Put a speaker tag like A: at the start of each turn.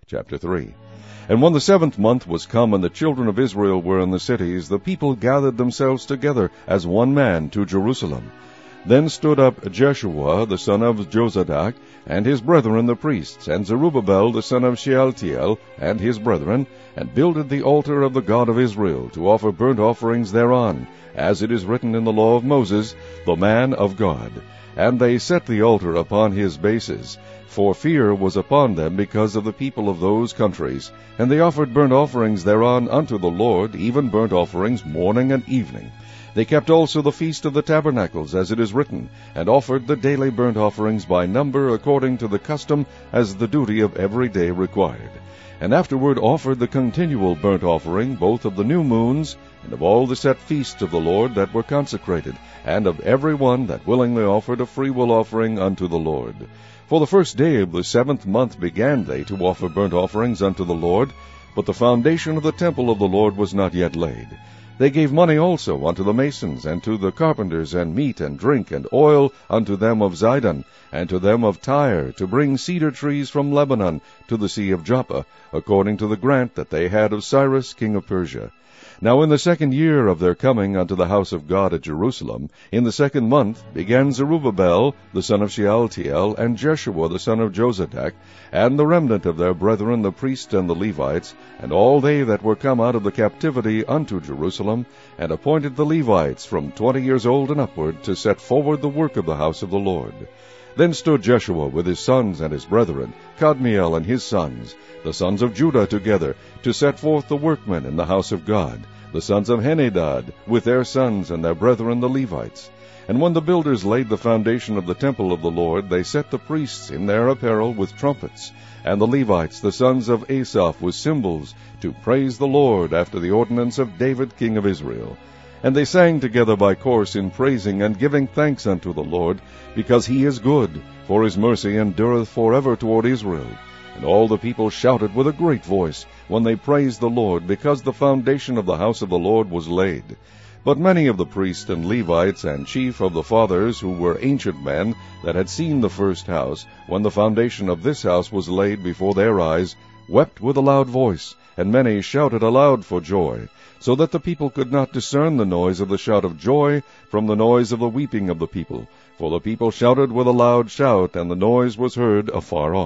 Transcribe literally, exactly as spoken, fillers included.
A: Chapter three. And when the seventh month was come, and the children of Israel were in the cities, the people gathered themselves together as one man to Jerusalem. Then stood up Jeshua the son of Jozadak, and his brethren the priests, and Zerubbabel the son of Shealtiel, and his brethren, and builded the altar of the God of Israel, to offer burnt offerings thereon, as it is written in the law of Moses, the man of God. And they set the altar upon his bases, for fear was upon them because of the people of those countries. And they offered burnt offerings thereon unto the Lord, even burnt offerings morning and evening. They kept also the feast of the tabernacles, as it is written, and offered the daily burnt offerings by number, according to the custom, as the duty of every day required. And afterward offered the continual burnt offering, both of the new moons, and of all the set feasts of the Lord that were consecrated, and of every one that willingly offered a freewill offering unto the Lord. For the first day of the seventh month began they to offer burnt offerings unto the Lord, but the foundation of the temple of the Lord was not yet laid. They gave money also unto the masons, and to the carpenters, and meat, and drink, and oil unto them of Zidon, and to them of Tyre, to bring cedar trees from Lebanon to the sea of Joppa, according to the grant that they had of Cyrus king of Persia. Now in the second year of their coming unto the house of God at Jerusalem, in the second month, began Zerubbabel the son of Shealtiel, and Jeshua the son of Jozadak, and the remnant of their brethren the priests and the Levites, and all they that were come out of the captivity unto Jerusalem, and appointed the Levites from twenty years old and upward, to set forward the work of the house of the Lord. Then stood Jeshua with his sons and his brethren, Kadmiel and his sons, the sons of Judah together, to set forth the workmen in the house of God, the sons of Henadad, with their sons and their brethren the Levites. And when the builders laid the foundation of the temple of the Lord, they set the priests in their apparel with trumpets, and the Levites, the sons of Asaph, with cymbals, to praise the Lord after the ordinance of David king of Israel. And they sang together by course in praising and giving thanks unto the Lord, because he is good, for his mercy endureth forever toward Israel. And all the people shouted with a great voice, when they praised the Lord, because the foundation of the house of the Lord was laid. But many of the priests and Levites and chief of the fathers, who were ancient men, that had seen the first house, when the foundation of this house was laid before their eyes, wept with a loud voice, and many shouted aloud for joy, so that the people could not discern the noise of the shout of joy from the noise of the weeping of the people. For the people shouted with a loud shout, and the noise was heard afar off.